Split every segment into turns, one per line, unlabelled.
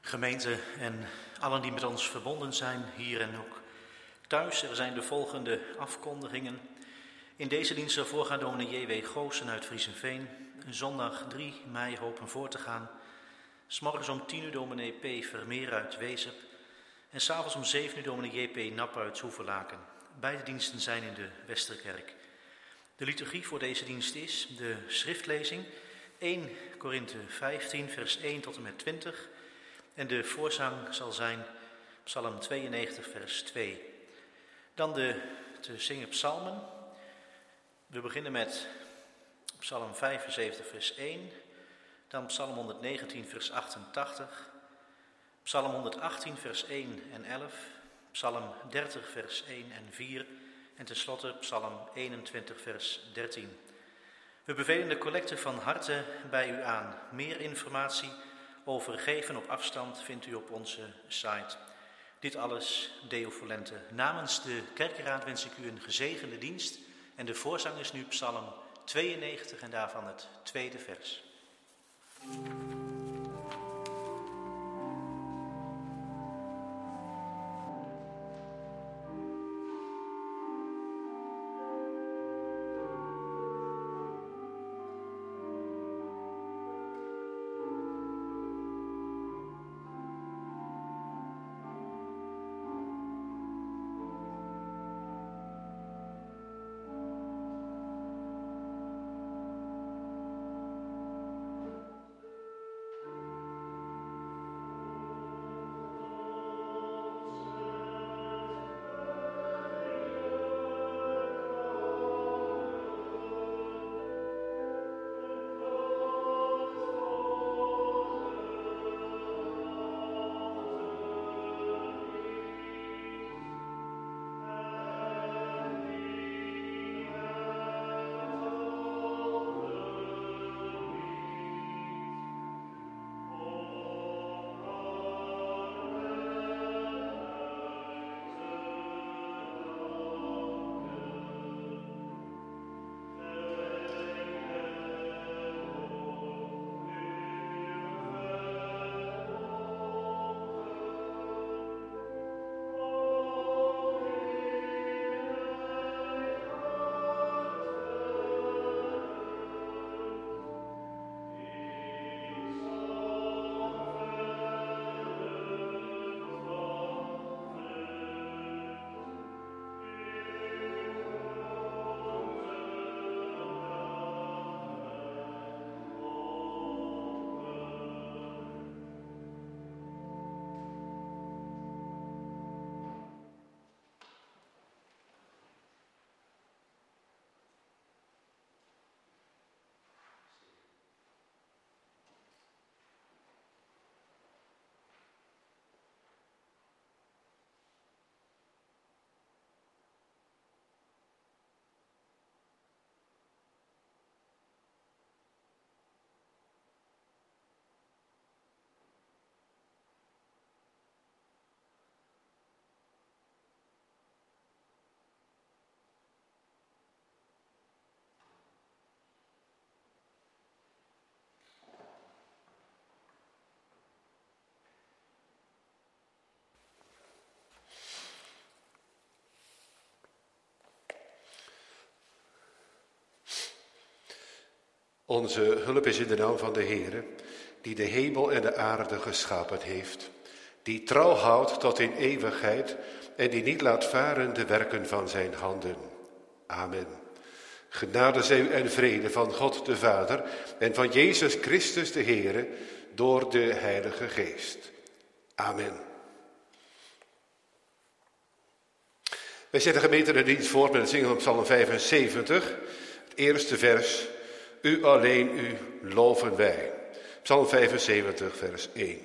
Gemeente en allen die met ons verbonden zijn, hier en ook thuis. Er zijn de volgende afkondigingen. In deze dienst zal voorgaan dominee J.W. Goossen uit Friesenveen. Zondag 3 mei hopen voor te gaan. 's Morgens om 10 uur dominee P. Vermeer uit Wezep. En 's avonds om 7 uur dominee J.P. Nap uit Hoevelaken. Beide diensten zijn in de Westerkerk. De liturgie voor deze dienst is de schriftlezing 1 Korinthe 15 vers 1 tot en met 20. En de voorzang zal zijn Psalm 92 vers 2. Dan de te zingen psalmen. We beginnen met Psalm 75 vers 1. Dan Psalm 119 vers 88. Psalm 118 vers 1 en 11. Psalm 30 vers 1 en 4. En tenslotte Psalm 21 vers 13. We bevelen de collecte van harte bij u aan. Meer informatie over geven op afstand vindt u op onze site. Dit alles Deo Volente. Namens de kerkenraad wens ik u een gezegende dienst. En de voorzang is nu Psalm 92 en daarvan het tweede vers.
Onze hulp is in de naam van de Heere, die de hemel en de aarde geschapen heeft, die trouw houdt tot in eeuwigheid en die niet laat varen de werken van zijn handen. Amen. Genade zij u en vrede van God de Vader en van Jezus Christus de Heere door de Heilige Geest. Amen. Wij zetten gemeente de dienst voort met het zingen van Psalm 75, het eerste vers. U alleen, u loven wij. Psalm 75, vers 1.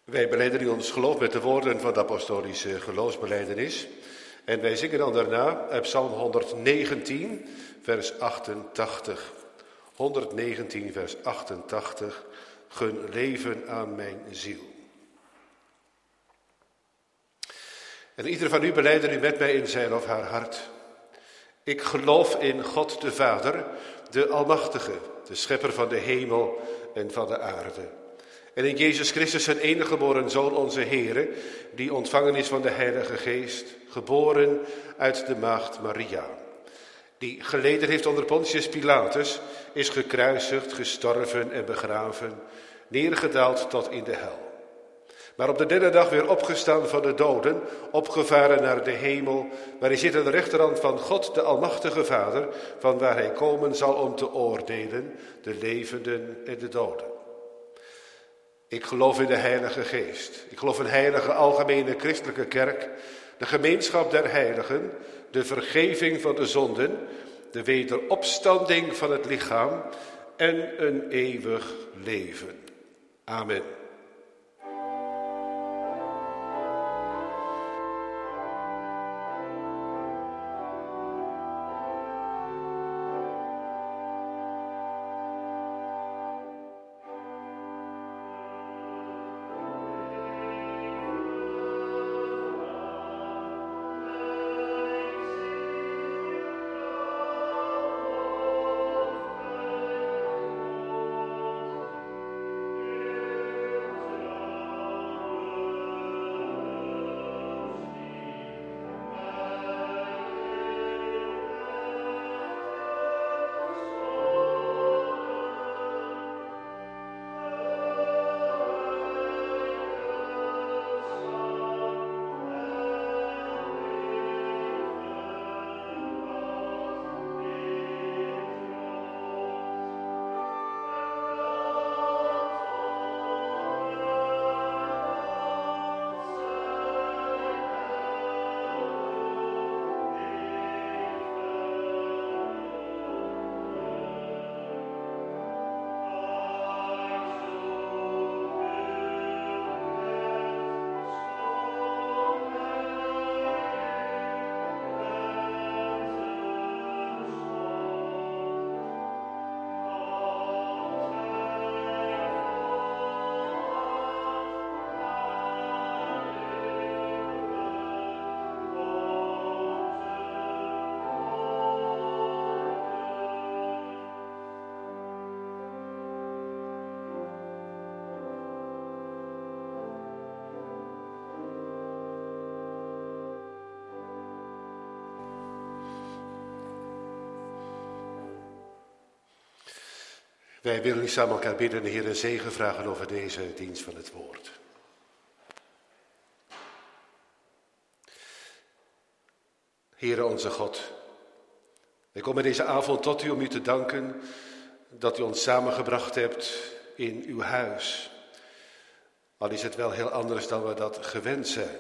Wij belijden u ons geloof met de woorden van de apostolische geloofsbelijdenis. En wij zingen dan daarna uit Psalm 119, vers 88. 119, vers 88. Gun leven aan mijn ziel. En ieder van u belijden u met mij in zijn of haar hart. Ik geloof in God de Vader, de Almachtige, de Schepper van de hemel en van de aarde. En in Jezus Christus, zijn enige geboren Zoon, onze Heere, die ontvangen is van de Heilige Geest, geboren uit de maagd Maria. Die geleden heeft onder Pontius Pilatus, is gekruisigd, gestorven en begraven, neergedaald tot in de hel. Maar op de derde dag weer opgestaan van de doden, opgevaren naar de hemel, waar hij zit aan de rechterhand van God, de Almachtige Vader, van waar hij komen zal om te oordelen, de levenden en de doden. Ik geloof in de Heilige Geest. Ik geloof in een heilige algemene christelijke kerk, de gemeenschap der heiligen, de vergeving van de zonden, de wederopstanding van het lichaam en een eeuwig leven. Amen. Wij willen nu samen elkaar bidden, de Heer een zegen vragen over deze dienst van het woord. Heere onze God, wij komen deze avond tot u om u te danken dat u ons samengebracht hebt in uw huis. Al is het wel heel anders dan we dat gewend zijn.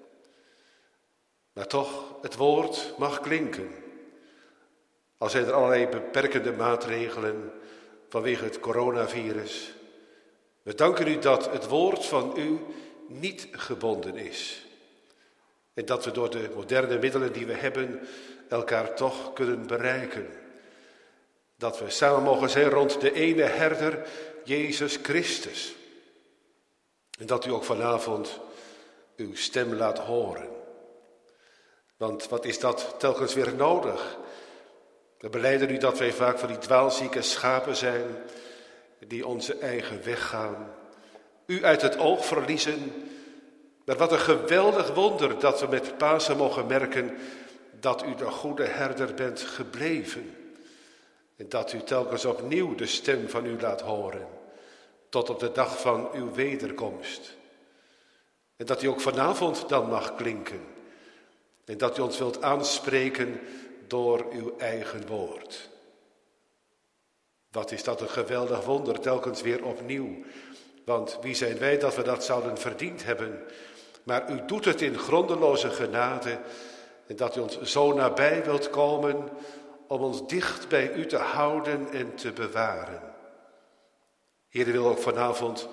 Maar toch, het woord mag klinken. Al zijn er allerlei beperkende maatregelen vanwege het coronavirus. We danken u dat het woord van u niet gebonden is. En dat we door de moderne middelen die we hebben elkaar toch kunnen bereiken. Dat we samen mogen zijn rond de ene herder, Jezus Christus. En dat u ook vanavond uw stem laat horen. Want wat is dat telkens weer nodig? We belijden u dat wij vaak van die dwaalzieke schapen zijn, die onze eigen weg gaan. U uit het oog verliezen. Maar wat een geweldig wonder dat we met Pasen mogen merken dat u de goede herder bent gebleven. En dat u telkens opnieuw de stem van u laat horen, tot op de dag van uw wederkomst. En dat u ook vanavond dan mag klinken. En dat u ons wilt aanspreken door uw eigen woord. Wat is dat een geweldig wonder, telkens weer opnieuw. Want wie zijn wij dat we dat zouden verdiend hebben? Maar u doet het in grondeloze genade. En dat u ons zo nabij wilt komen om ons dicht bij u te houden en te bewaren. Heer, wil ook vanavond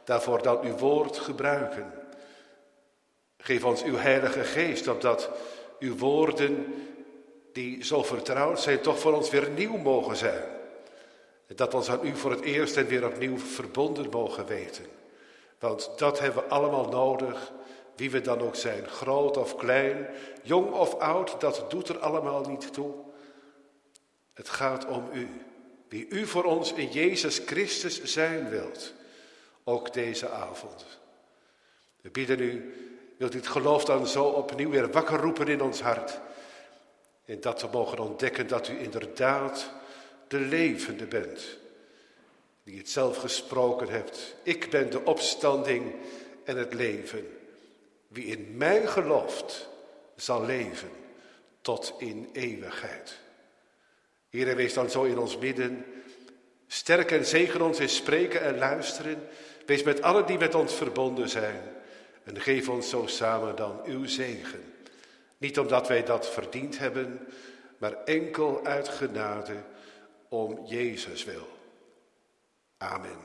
daarvoor dan uw woord gebruiken. Geef ons uw Heilige Geest, opdat uw woorden, die zo vertrouwd zijn, toch voor ons weer nieuw mogen zijn. En dat ons aan u voor het eerst en weer opnieuw verbonden mogen weten. Want dat hebben we allemaal nodig, wie we dan ook zijn. Groot of klein, jong of oud, dat doet er allemaal niet toe. Het gaat om u. Wie u voor ons in Jezus Christus zijn wilt. Ook deze avond. We bidden u, wilt u het geloof dan zo opnieuw weer wakker roepen in ons hart. En dat we mogen ontdekken dat u inderdaad de levende bent. Die het zelf gesproken hebt. Ik ben de opstanding en het leven. Wie in mij gelooft, zal leven tot in eeuwigheid. Heere, wees dan zo in ons midden. Sterk en zegen ons in spreken en luisteren. Wees met allen die met ons verbonden zijn. En geef ons zo samen dan uw zegen. Niet omdat wij dat verdiend hebben, maar enkel uit genade om Jezus wil. Amen.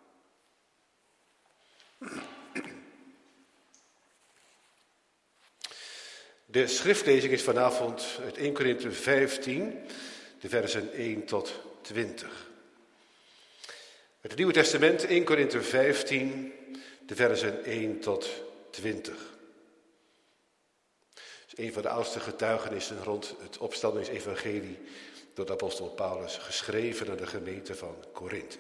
De schriftlezing is vanavond uit 1 Korinthe 15, de versen 1 tot 20. Het Nieuwe Testament, 1 Korinthe 15, de versen 1 tot 20. Dat is een van de oudste getuigenissen rond het opstandingsevangelie door de apostel Paulus, geschreven aan de gemeente van Korinthe.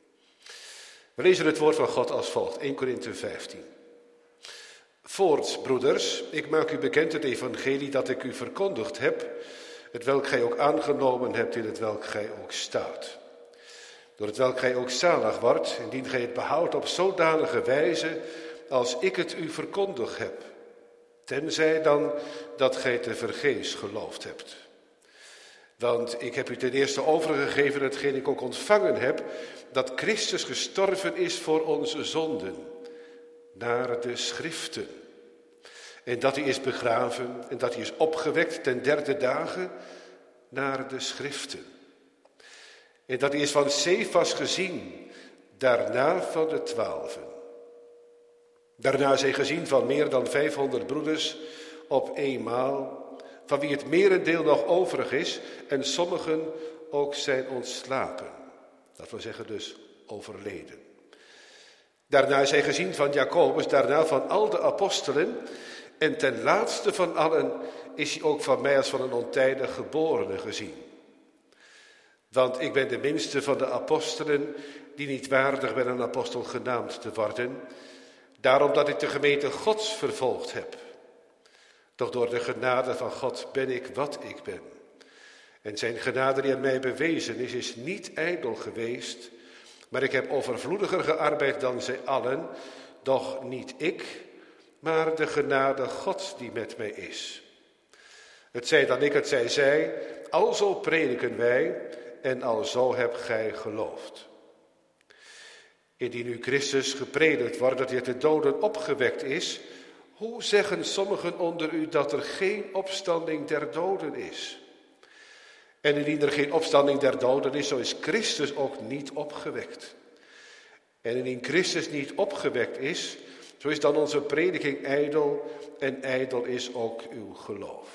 We lezen het woord van God als volgt, 1 Korinthe 15. Voorts, broeders, ik maak u bekend het evangelie dat ik u verkondigd heb, het welk gij ook aangenomen hebt, in het welk gij ook staat. Door het welk gij ook zalig wordt, indien gij het behoudt op zodanige wijze als ik het u verkondigd heb. Tenzij dan dat gij te vergeefs geloofd hebt. Want ik heb u ten eerste overgegeven hetgeen ik ook ontvangen heb, dat Christus gestorven is voor onze zonden, naar de schriften. En dat hij is begraven en dat hij is opgewekt ten derde dagen, naar de schriften. En dat hij is van Cefas gezien, daarna van de 12. Daarna is hij gezien van meer dan 500 broeders op eenmaal, van wie het merendeel nog overig is en sommigen ook zijn ontslapen. Dat wil zeggen dus overleden. Daarna is hij gezien van Jacobus, daarna van al de apostelen en ten laatste van allen is hij ook van mij als van een ontijdig geborene gezien. Want ik ben de minste van de apostelen die niet waardig ben een apostel genaamd te worden, daarom dat ik de gemeente Gods vervolgd heb. Doch door de genade van God ben ik wat ik ben. En zijn genade die aan mij bewezen is niet ijdel geweest, maar ik heb overvloediger gearbeid dan zij allen, doch niet ik, maar de genade Gods die met mij is. Het zij dan ik, het zij zij, alzo prediken wij en alzo hebt gij geloofd. Indien nu Christus gepredikt wordt dat hij uit de doden opgewekt is, hoe zeggen sommigen onder u dat er geen opstanding der doden is? En indien er geen opstanding der doden is, zo is Christus ook niet opgewekt. En indien Christus niet opgewekt is, zo is dan onze prediking ijdel en ijdel is ook uw geloof.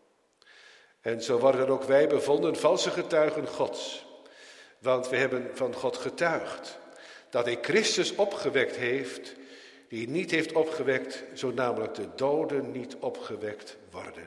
En zo worden ook wij bevonden valse getuigen Gods. Want we hebben van God getuigd dat hij Christus opgewekt heeft, die niet heeft opgewekt, zo namelijk de doden niet opgewekt worden.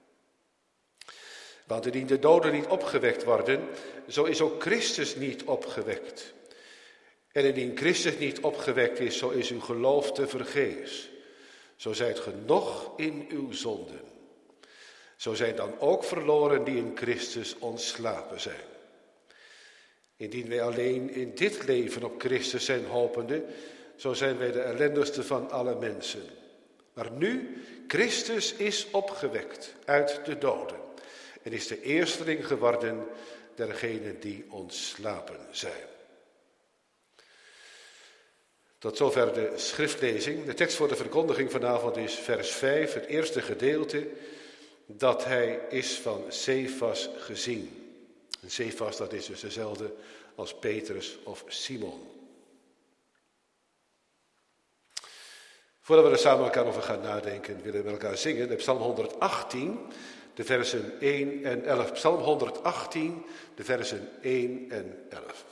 Want indien de doden niet opgewekt worden, zo is ook Christus niet opgewekt. En indien Christus niet opgewekt is, zo is uw geloof te vergeefs. Zo zijt ge nog in uw zonden. Zo zijn dan ook verloren die in Christus ontslapen zijn. Indien wij alleen in dit leven op Christus zijn hopende, zo zijn wij de ellendigste van alle mensen. Maar nu, Christus is opgewekt uit de doden en is de eersteling geworden dergenen die ontslapen zijn. Tot zover de schriftlezing. De tekst voor de verkondiging vanavond is vers 5, het eerste gedeelte, dat hij is van Cefas gezien. En Cefas, dat is dus dezelfde als Petrus of Simon. Voordat we er samen elkaar over gaan nadenken, willen we elkaar zingen uit Psalm 118, de versen 1 en 11. Psalm 118, de versen 1 en 11.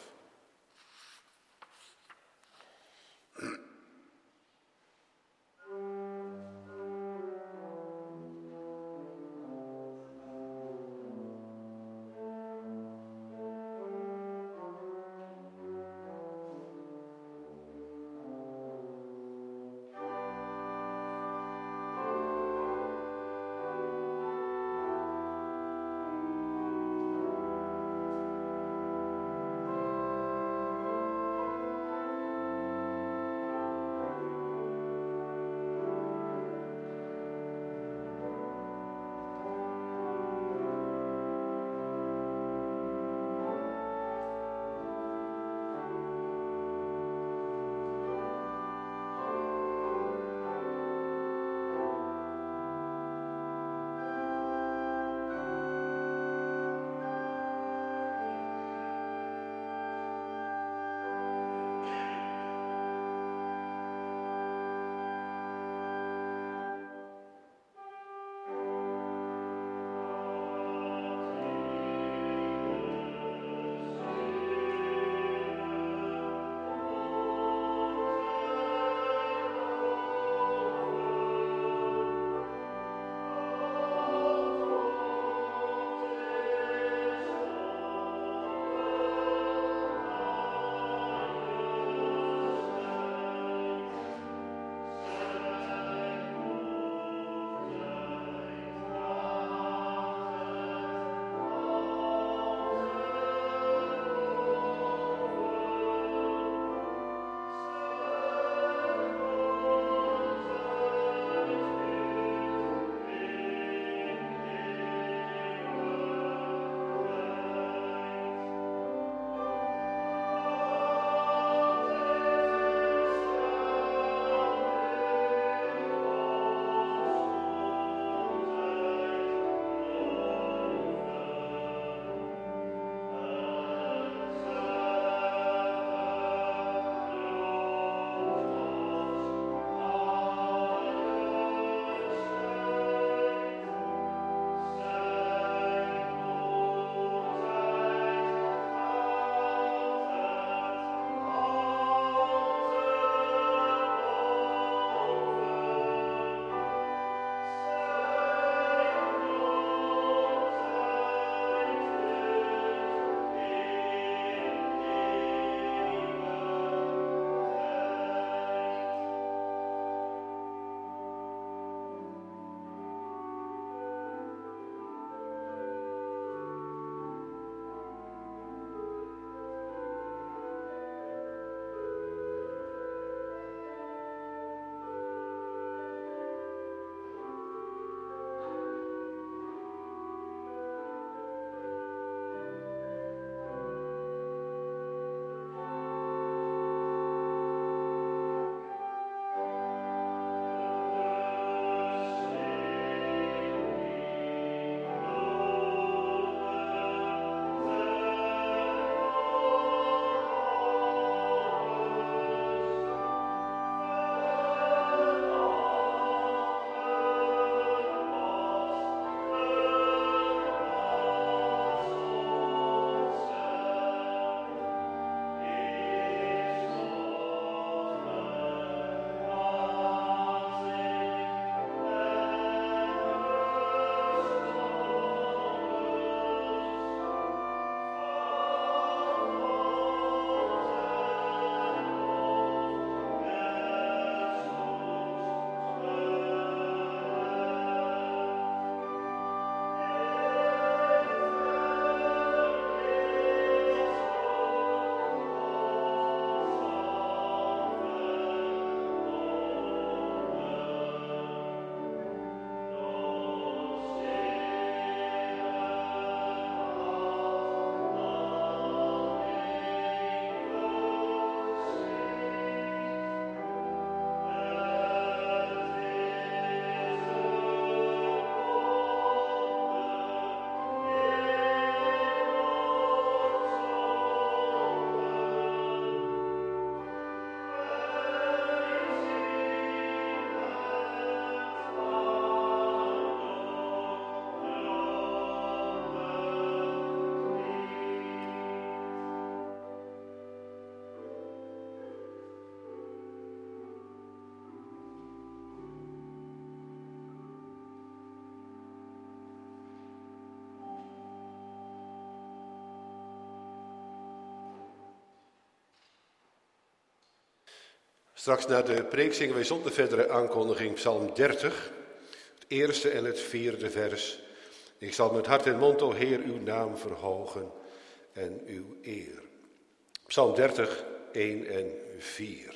Straks na de preek zingen wij zonder verdere aankondiging Psalm 30, het eerste en het vierde vers. Ik zal met hart en mond, o Heer, uw naam verhogen en uw eer. Psalm 30, 1 en 4.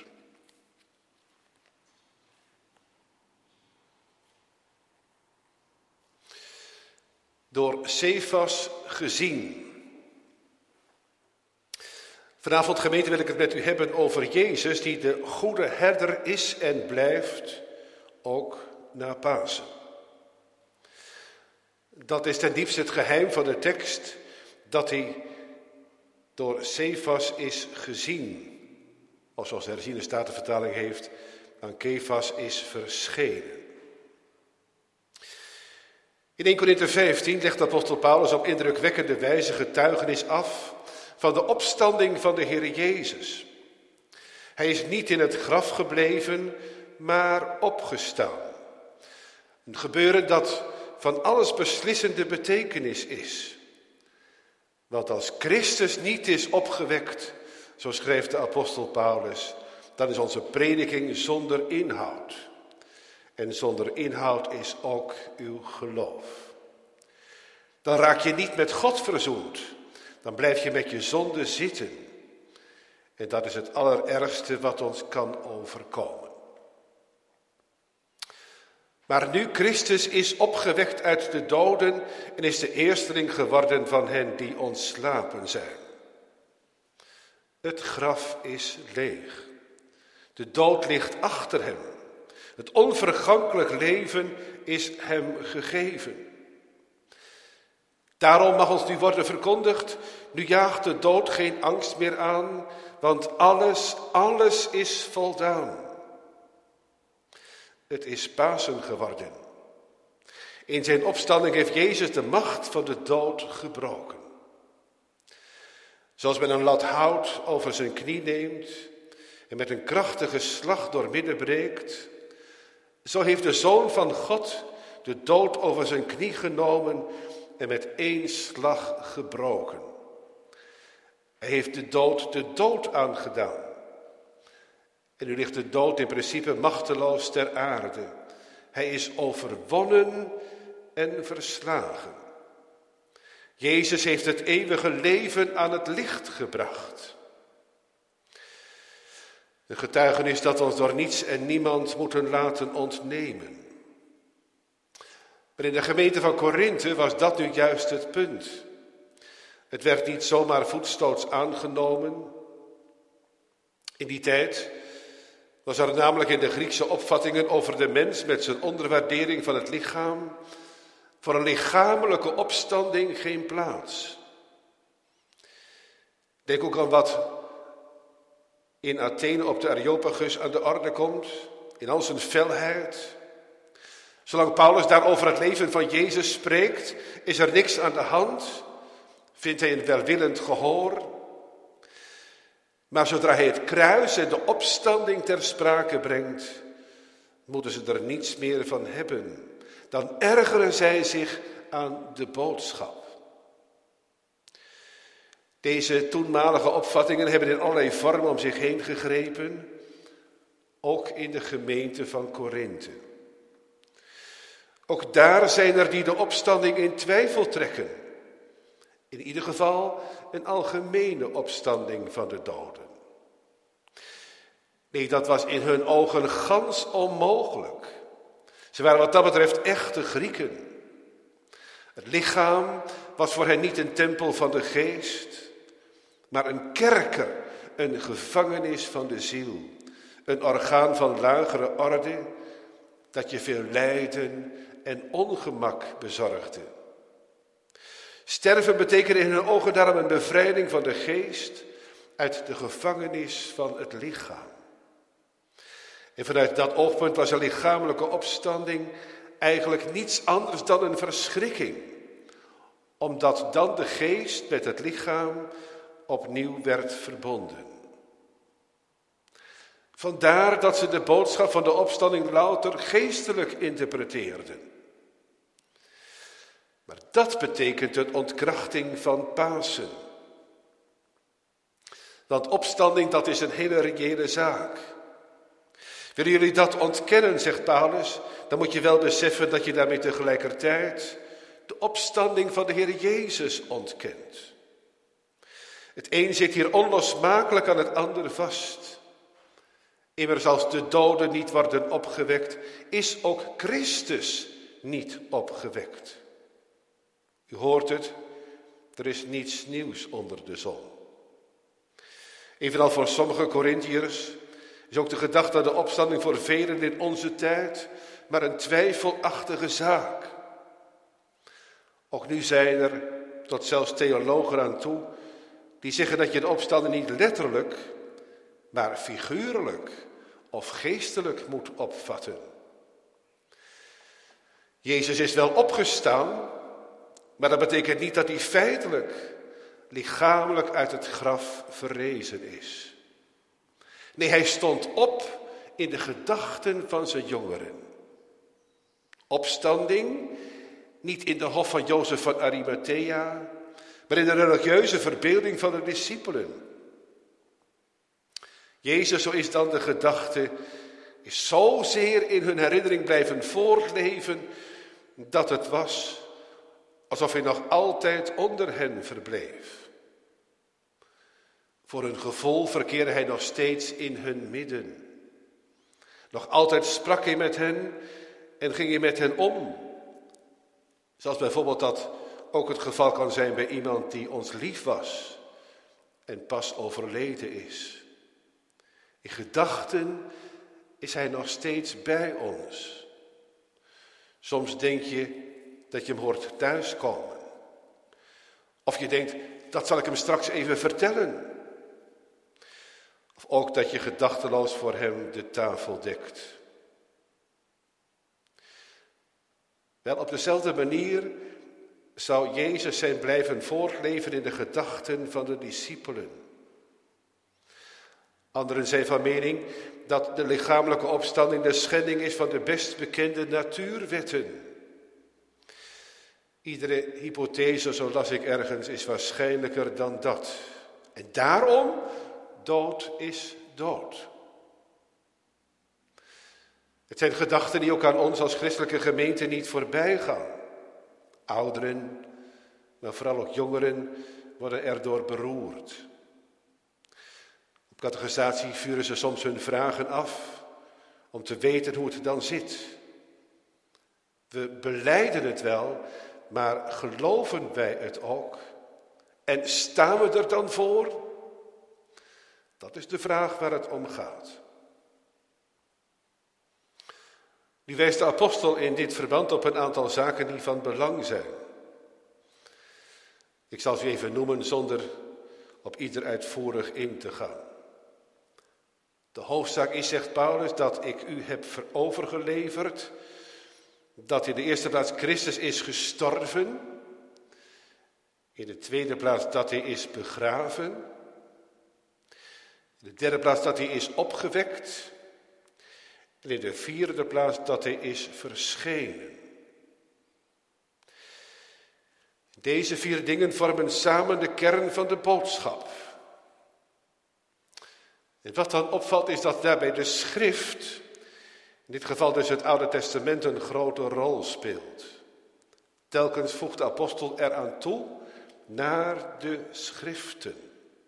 Door Cefas gezien. Vanavond, gemeente, wil ik het met u hebben over Jezus, die de goede herder is en blijft, ook na Pasen. Dat is ten diepste het geheim van de tekst, dat hij door Cefas is gezien. Of zoals de herziene statenvertaling heeft, aan Kefas is verschenen. In 1 Korinthe 15 legt apostel Paulus op indrukwekkende wijze getuigenis af van de opstanding van de Heer Jezus. Hij is niet in het graf gebleven, maar opgestaan. Een gebeuren dat van alles beslissende betekenis is. Want als Christus niet is opgewekt, zo schrijft de apostel Paulus, dan is onze prediking zonder inhoud. En zonder inhoud is ook uw geloof. Dan raak je niet met God verzoend. Dan blijf je met je zonde zitten. En dat is het allerergste wat ons kan overkomen. Maar nu Christus is opgewekt uit de doden en is de eersteling geworden van hen die ontslapen zijn. Het graf is leeg. De dood ligt achter hem. Het onvergankelijk leven is hem gegeven. Daarom mag ons nu worden verkondigd, nu jaagt de dood geen angst meer aan, want alles is voldaan. Het is Pasen geworden. In zijn opstanding heeft Jezus de macht van de dood gebroken. Zoals men een lat hout over zijn knie neemt en met een krachtige slag doormidden breekt, zo heeft de Zoon van God de dood over zijn knie genomen en met één slag gebroken. Hij heeft de dood aangedaan. En nu ligt de dood in principe machteloos ter aarde. Hij is overwonnen en verslagen. Jezus heeft het eeuwige leven aan het licht gebracht. Een getuigenis dat ons door niets en niemand moeten laten ontnemen. Maar in de gemeente van Korinthe was dat nu juist het punt. Het werd niet zomaar voetstoots aangenomen. In die tijd was er namelijk in de Griekse opvattingen over de mens met zijn onderwaardering van het lichaam voor een lichamelijke opstanding geen plaats. Denk ook aan wat in Athene op de Areopagus aan de orde komt, in al zijn felheid. Zolang Paulus daar over het leven van Jezus spreekt, is er niks aan de hand, vindt hij een welwillend gehoor. Maar zodra hij het kruis en de opstanding ter sprake brengt, moeten ze er niets meer van hebben. Dan ergeren zij zich aan de boodschap. Deze toenmalige opvattingen hebben in allerlei vormen om zich heen gegrepen, ook in de gemeente van Korinthe. Ook daar zijn er die de opstanding in twijfel trekken. In ieder geval een algemene opstanding van de doden. Nee, dat was in hun ogen gans onmogelijk. Ze waren wat dat betreft echte Grieken. Het lichaam was voor hen niet een tempel van de geest, maar een kerker, een gevangenis van de ziel. Een orgaan van lagere orde, dat je veel lijden en ongemak bezorgde. Sterven betekende in hun ogen daarom een bevrijding van de geest uit de gevangenis van het lichaam. En vanuit dat oogpunt was een lichamelijke opstanding eigenlijk niets anders dan een verschrikking, omdat dan de geest met het lichaam opnieuw werd verbonden. Vandaar dat ze de boodschap van de opstanding louter geestelijk interpreteerden. Maar dat betekent een ontkrachting van Pasen. Want opstanding, dat is een hele reële zaak. Willen jullie dat ontkennen, zegt Paulus, dan moet je wel beseffen dat je daarmee tegelijkertijd de opstanding van de Heer Jezus ontkent. Het een zit hier onlosmakelijk aan het andere vast. Immers als de doden niet worden opgewekt, is ook Christus niet opgewekt. U hoort het, er is niets nieuws onder de zon. Evenal voor sommige Korintiërs is ook de gedachte aan de opstanding voor velen in onze tijd maar een twijfelachtige zaak. Ook nu zijn er tot zelfs theologen aan toe die zeggen dat je de opstanding niet letterlijk, maar figuurlijk of geestelijk moet opvatten. Jezus is wel opgestaan, maar dat betekent niet dat hij feitelijk, lichamelijk uit het graf verrezen is. Nee, hij stond op in de gedachten van zijn jongeren. Opstanding, niet in de hof van Jozef van Arimathea, maar in de religieuze verbeelding van de discipelen. Jezus, zo is dan de gedachte, is zozeer in hun herinnering blijven voortleven, dat het was alsof hij nog altijd onder hen verbleef. Voor hun gevoel verkeerde hij nog steeds in hun midden. Nog altijd sprak hij met hen en ging hij met hen om. Zoals bijvoorbeeld dat ook het geval kan zijn bij iemand die ons lief was en pas overleden is. In gedachten is hij nog steeds bij ons. Soms denk je dat je hem hoort thuiskomen. Of je denkt, dat zal ik hem straks even vertellen. Of ook dat je gedachteloos voor hem de tafel dekt. Wel, op dezelfde manier zou Jezus zijn blijven voortleven in de gedachten van de discipelen. Anderen zijn van mening dat de lichamelijke opstanding de schending is van de best bekende natuurwetten. Iedere hypothese, zo las ik ergens, is waarschijnlijker dan dat. En daarom, dood is dood. Het zijn gedachten die ook aan ons als christelijke gemeente niet voorbij gaan. Ouderen, maar vooral ook jongeren, worden erdoor beroerd. Op catechisatie vuren ze soms hun vragen af om te weten hoe het dan zit. We belijden het wel, maar geloven wij het ook? En staan we er dan voor? Dat is de vraag waar het om gaat. Nu wijst de apostel in dit verband op een aantal zaken die van belang zijn. Ik zal ze even noemen zonder op ieder uitvoerig in te gaan. De hoofdzaak is, zegt Paulus, dat ik u heb overgeleverd, dat in de eerste plaats Christus is gestorven, in de tweede plaats dat hij is begraven, in de derde plaats dat hij is opgewekt, en in de vierde plaats dat hij is verschenen. Deze 4 dingen vormen samen de kern van de boodschap. En wat dan opvalt is dat daarbij de schrift, in dit geval dus het Oude Testament, een grote rol speelt. Telkens voegt de apostel eraan toe, naar de schriften.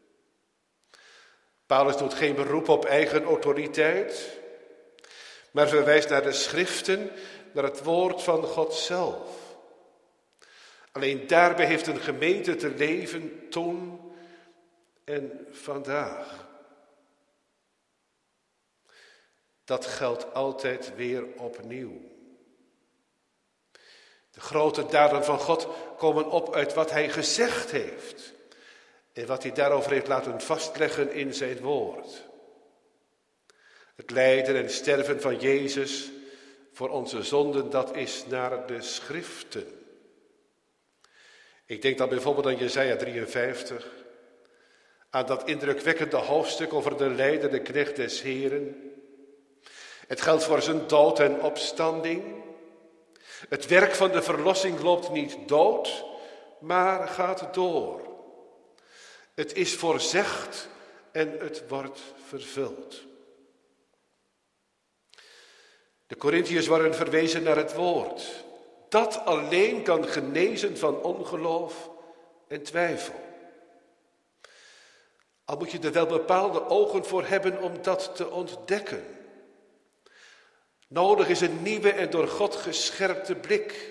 Paulus doet geen beroep op eigen autoriteit, maar verwijst naar de schriften, naar het woord van God zelf. Alleen daarbij heeft een gemeente te leven toen en vandaag. Dat geldt altijd weer opnieuw. De grote daden van God komen op uit wat hij gezegd heeft en wat hij daarover heeft laten vastleggen in zijn woord. Het lijden en sterven van Jezus voor onze zonden, dat is naar de schriften. Ik denk dan bijvoorbeeld aan Jesaja 53, aan dat indrukwekkende hoofdstuk over de lijdende knecht des Heren. Het geldt voor zijn dood en opstanding. Het werk van de verlossing loopt niet dood, maar gaat door. Het is voorzegd en het wordt vervuld. De Korintiërs waren verwezen naar het woord. Dat alleen kan genezen van ongeloof en twijfel. Al moet je er wel bepaalde ogen voor hebben om dat te ontdekken. Nodig is een nieuwe en door God gescherpte blik.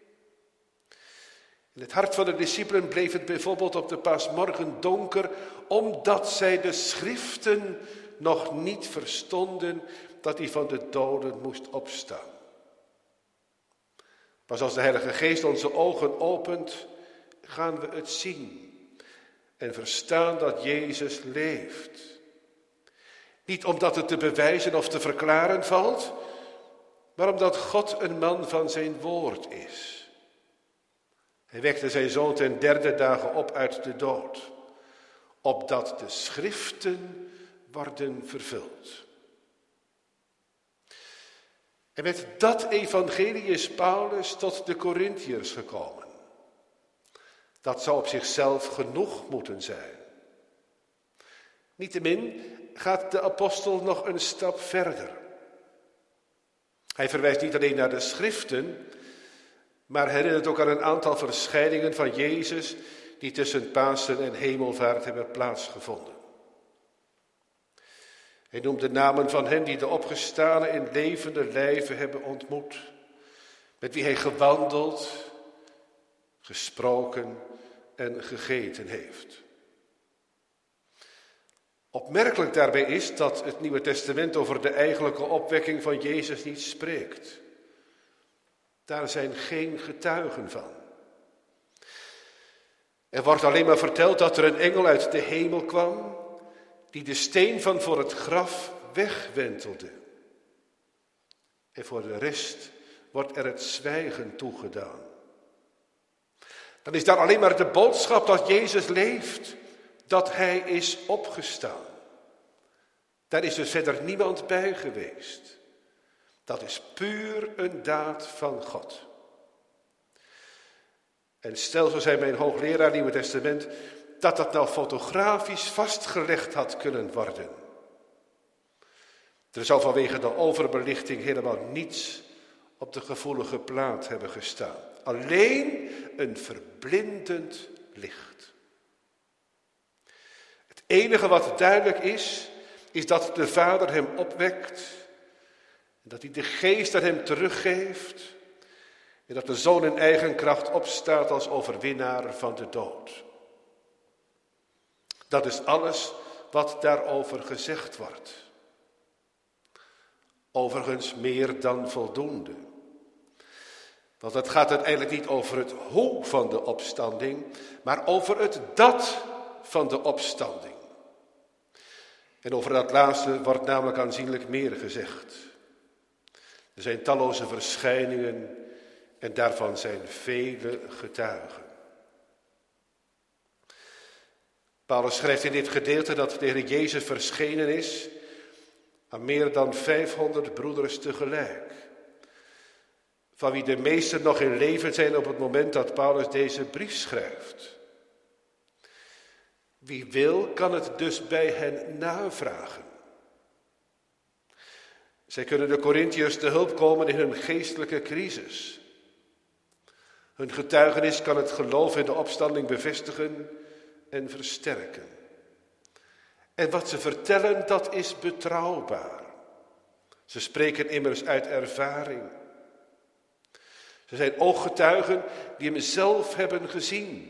In het hart van de discipelen bleef het bijvoorbeeld op de paasmorgen donker, omdat zij de schriften nog niet verstonden dat hij van de doden moest opstaan. Pas als de Heilige Geest onze ogen opent, gaan we het zien en verstaan dat Jezus leeft. Niet omdat het te bewijzen of te verklaren valt, maar omdat God een man van zijn woord is. Hij wekte zijn zoon ten 3e dagen op uit de dood, opdat de schriften worden vervuld. En met dat evangelie is Paulus tot de Korintiërs gekomen. Dat zou op zichzelf genoeg moeten zijn. Niettemin gaat de apostel nog een stap verder. Hij verwijst niet alleen naar de schriften, maar herinnert ook aan een aantal verschijningen van Jezus die tussen Pasen en Hemelvaart hebben plaatsgevonden. Hij noemt de namen van hen die de opgestane in levende lijven hebben ontmoet, met wie hij gewandeld, gesproken en gegeten heeft. Opmerkelijk daarbij is dat het Nieuwe Testament over de eigenlijke opwekking van Jezus niet spreekt. Daar zijn geen getuigen van. Er wordt alleen maar verteld dat er een engel uit de hemel kwam, die de steen van voor het graf wegwentelde. En voor de rest wordt er het zwijgen toegedaan. Dan is daar alleen maar de boodschap dat Jezus leeft, dat hij is opgestaan. Daar is dus verder niemand bij geweest. Dat is puur een daad van God. En stel, zo zei mijn hoogleraar Nieuwe Testament, dat dat nou fotografisch vastgelegd had kunnen worden. Er zou vanwege de overbelichting helemaal niets op de gevoelige plaat hebben gestaan. Alleen een verblindend licht. Het enige wat duidelijk is dat de Vader hem opwekt. En dat hij de Geest aan hem teruggeeft. En dat de Zoon in eigen kracht opstaat als overwinnaar van de dood. Dat is alles wat daarover gezegd wordt. Overigens meer dan voldoende. Want het gaat uiteindelijk niet over het hoe van de opstanding, maar over het dat van de opstanding. En over dat laatste wordt namelijk aanzienlijk meer gezegd. Er zijn talloze verschijningen en daarvan zijn vele getuigen. Paulus schrijft in dit gedeelte dat de Heer Jezus verschenen is aan meer dan 500 broeders tegelijk. Van wie de meesten nog in leven zijn op het moment dat Paulus deze brief schrijft. Wie wil, kan het dus bij hen navragen. Zij kunnen de Korintiërs te hulp komen in hun geestelijke crisis. Hun getuigenis kan het geloof in de opstanding bevestigen en versterken. En wat ze vertellen, dat is betrouwbaar. Ze spreken immers uit ervaring. Ze zijn ooggetuigen die hem zelf hebben gezien.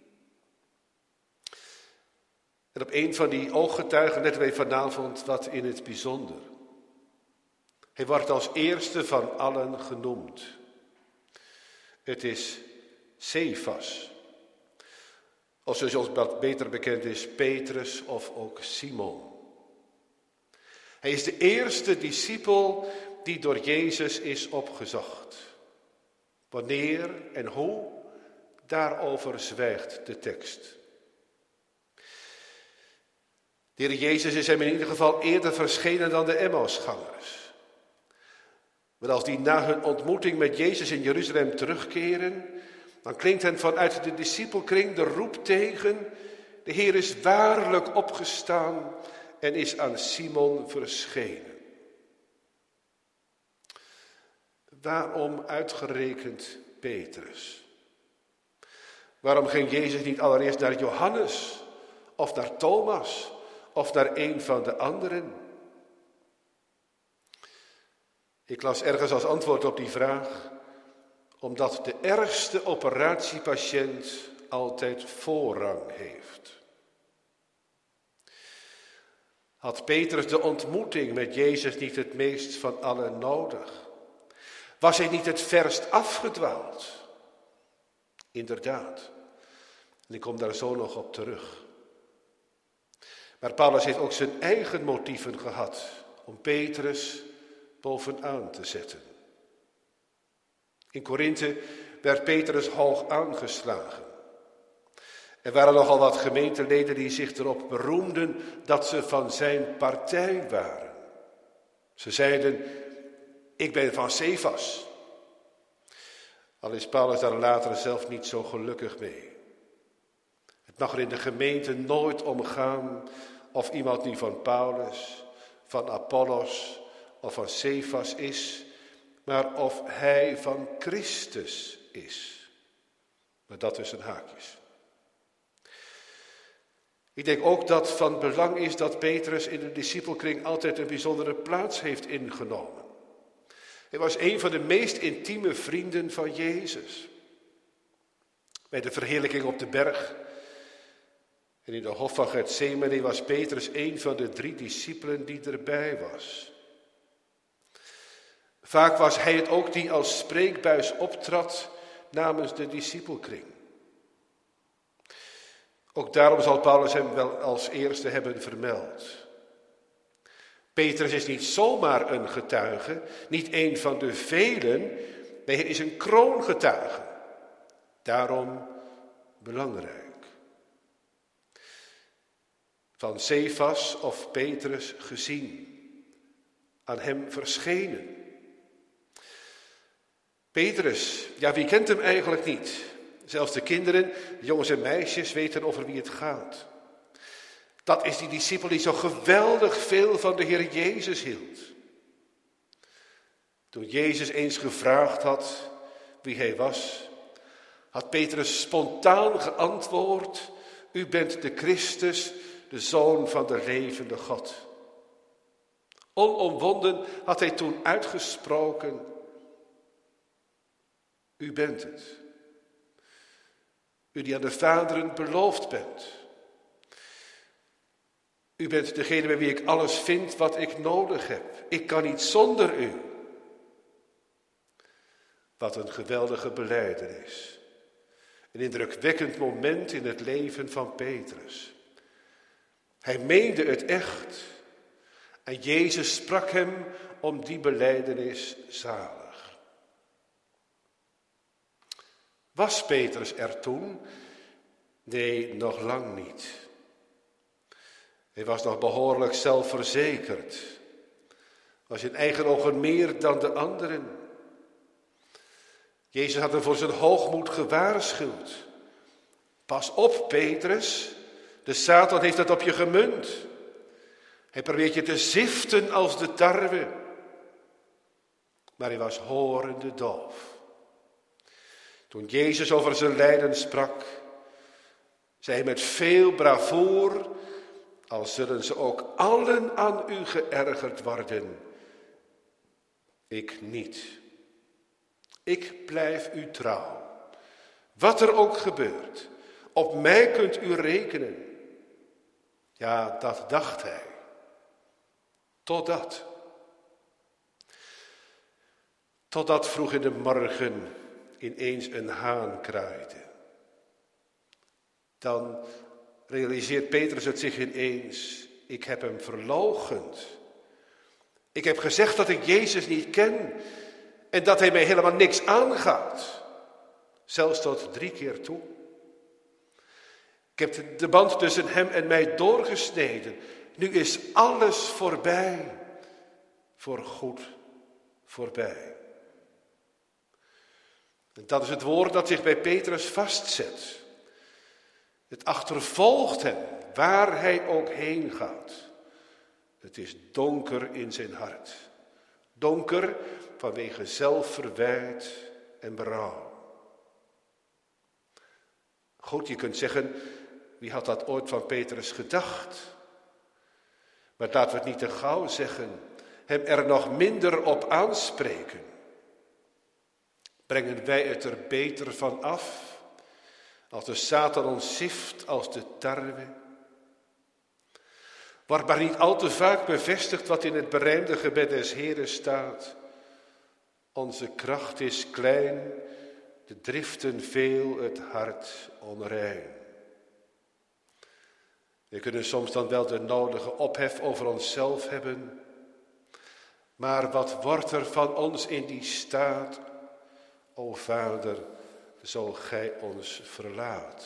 En op een van die ooggetuigen letten wij vanavond wat in het bijzonder. Hij wordt als eerste van allen genoemd. Het is Cephas. Of zoals ons wat beter bekend is, Petrus of ook Simon. Hij is de eerste discipel die door Jezus is opgezocht. Wanneer en hoe, daarover zwijgt de tekst. De Heer Jezus is hem in ieder geval eerder verschenen dan de Emmausgangers. Maar als die na hun ontmoeting met Jezus in Jeruzalem terugkeren, dan klinkt hen vanuit de discipelkring de roep tegen: de Heer is waarlijk opgestaan en is aan Simon verschenen. Waarom uitgerekend Petrus? Waarom ging Jezus niet allereerst naar Johannes of naar Thomas of naar een van de anderen? Ik las ergens als antwoord op die vraag, omdat de ergste operatiepatiënt altijd voorrang heeft. Had Petrus de ontmoeting met Jezus niet het meest van allen nodig? Was hij niet het verst afgedwaald? Inderdaad. En ik kom daar zo nog op terug. Maar Paulus heeft ook zijn eigen motieven gehad om Petrus bovenaan te zetten. In Korinthe werd Petrus hoog aangeslagen. Er waren nogal wat gemeenteleden die zich erop beroemden dat ze van zijn partij waren. Ze zeiden, ik ben van Cephas. Al is Paulus daar later zelf niet zo gelukkig mee. Het mag er in de gemeente nooit om gaan of iemand nu van Paulus, van Apollos of van Cephas is, maar of hij van Christus is. Maar dat is een haakjes. Ik denk ook dat van belang is dat Petrus in de discipelkring altijd een bijzondere plaats heeft ingenomen. Hij was een van de meest intieme vrienden van Jezus. Bij de verheerlijking op de berg en in de hof van Getsemane was Petrus een van de 3 discipelen die erbij was. Vaak was hij het ook die als spreekbuis optrad namens de discipelkring. Ook daarom zal Paulus hem wel als eerste hebben vermeld. Petrus is niet zomaar een getuige, niet een van de velen, nee, hij is een kroongetuige. Daarom belangrijk. Van Cephas of Petrus gezien, aan hem verschenen. Petrus, ja, wie kent hem eigenlijk niet? Zelfs de kinderen, de jongens en meisjes weten over wie het gaat. Dat is die discipel die zo geweldig veel van de Heer Jezus hield. Toen Jezus eens gevraagd had wie hij was, had Petrus spontaan geantwoord, u bent de Christus, de Zoon van de levende God. Onomwonden had hij toen uitgesproken, u bent het. U die aan de vaderen beloofd bent. U bent degene bij wie ik alles vind wat ik nodig heb. Ik kan niet zonder u. Wat een geweldige belijdenis. Een indrukwekkend moment in het leven van Petrus. Hij meende het echt. En Jezus sprak hem om die belijdenis zalig. Was Petrus er toen? Nee, nog lang niet. Hij was nog behoorlijk zelfverzekerd. Was in eigen ogen meer dan de anderen. Jezus had hem voor zijn hoogmoed gewaarschuwd. Pas op, Petrus, de Satan heeft het op je gemunt. Hij probeert je te ziften als de tarwe. Maar hij was horende doof. Toen Jezus over zijn lijden sprak, zei hij met veel bravoer, al zullen ze ook allen aan u geërgerd worden, ik niet. Ik blijf u trouw. Wat er ook gebeurt, op mij kunt u rekenen. Ja, dat dacht hij. Totdat vroeg in de morgen ineens een haan kraaide. Dan realiseert Petrus het zich ineens. Ik heb hem verloochend. Ik heb gezegd dat ik Jezus niet ken en dat hij mij helemaal niks aangaat. Zelfs tot 3 keer toe. Ik heb de band tussen hem en mij doorgesneden. Nu is alles voorbij. Voorgoed voorbij. En dat is het woord dat zich bij Petrus vastzet. Het achtervolgt hem, waar hij ook heen gaat. Het is donker in zijn hart. Donker, vanwege zelfverwijt en berouw. Goed, je kunt zeggen, wie had dat ooit van Petrus gedacht? Maar laten we het niet te gauw zeggen, hem er nog minder op aanspreken. Brengen wij het er beter van af, als de Satan ons sift als de tarwe? Wordt maar niet al te vaak bevestigd wat in het berijmde gebed des Heren staat. Onze kracht is klein, de driften veel, het hart onrein. We kunnen soms dan wel de nodige ophef over onszelf hebben. Maar wat wordt er van ons in die staat? O Vader, zo gij ons verlaat.